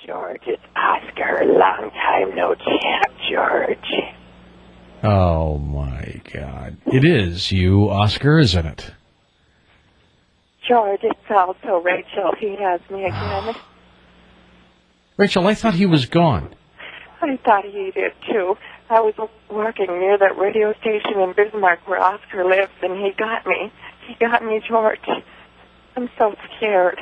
George, it's Oscar. Long time no chat, George. Oh, my God. It is you, Oscar, isn't it? George, it's also Rachel. He has me again. Rachel, I thought he was gone. I thought he did, too. I was working near that radio station in Bismarck where Oscar lives, and he got me. He got me, George. I'm so scared.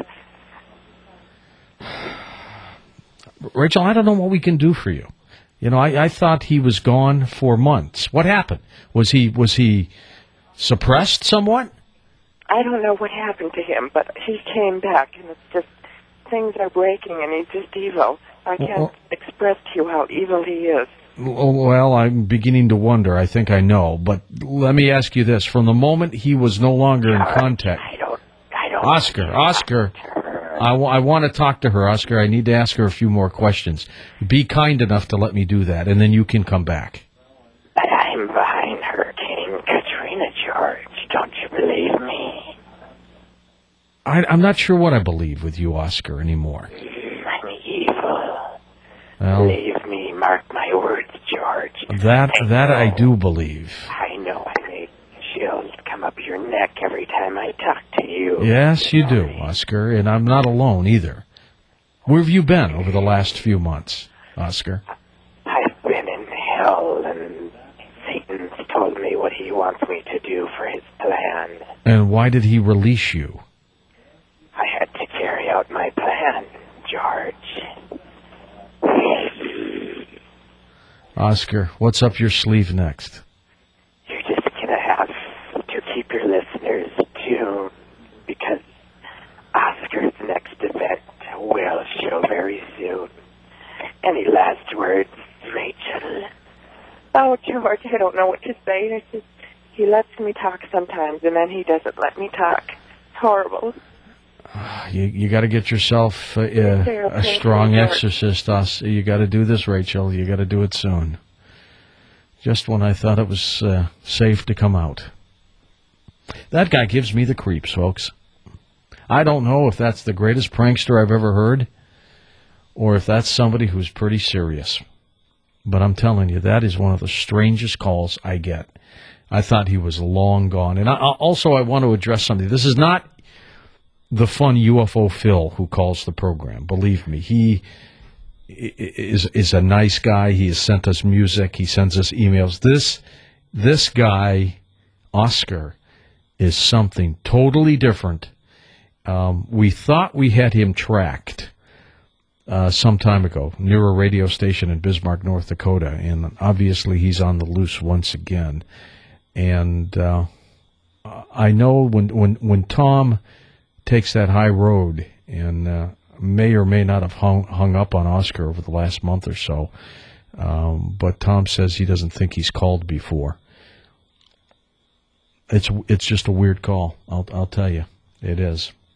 Rachel, I don't know what we can do for you. You know, I thought he was gone for months. What happened? Was he suppressed somewhat? I don't know what happened to him, but he came back, and it's just things are breaking, and he's just evil. I can't express to you how evil he is. Well, I'm beginning to wonder. I think I know, but let me ask you this: from the moment he was no longer in contact, I don't. Oscar. I want to talk to her, Oscar. I need to ask her a few more questions. Be kind enough to let me do that, and then you can come back. But I'm behind Hurricane Katrina, George. Don't you believe me? I'm not sure what I believe with you, Oscar, anymore. I'm evil. Well, Believe me, mark my words, George. That I do believe. I know I make chills come up your neck every time I talk to you. Yes, you do, Oscar, and I'm not alone either. Where have you been over the last few months, Oscar? I've been in hell, and Satan's told me what he wants me to do for his plan. And why did he release you? I had to carry out my plan, George. Oscar, what's up your sleeve next? You're just going to have to keep your listeners tuned, because Oscar's next event will show very soon. Any last words, Rachel? Oh, George, I don't know what to say. It's just, he lets me talk sometimes, and then he doesn't let me talk. It's horrible. You got to get yourself a strong exorcist. You got to do this, Rachel. You got to do it soon. Just when I thought it was safe to come out. That guy gives me the creeps, folks. I don't know if that's the greatest prankster I've ever heard, or if that's somebody who's pretty serious. But I'm telling you, that is one of the strangest calls I get. I thought he was long gone. And I want to address something. This is not the fun UFO Phil who calls the program. Believe me, he is a nice guy. He has sent us music. He sends us emails. This guy, Oscar, is something totally different. We thought we had him tracked some time ago near a radio station in Bismarck, North Dakota, and obviously he's on the loose once again. And I know when Tom takes that high road and may or may not have hung up on Oscar over the last month or so, but Tom says he doesn't think he's called before. It's just a weird call. I'll tell you, it is.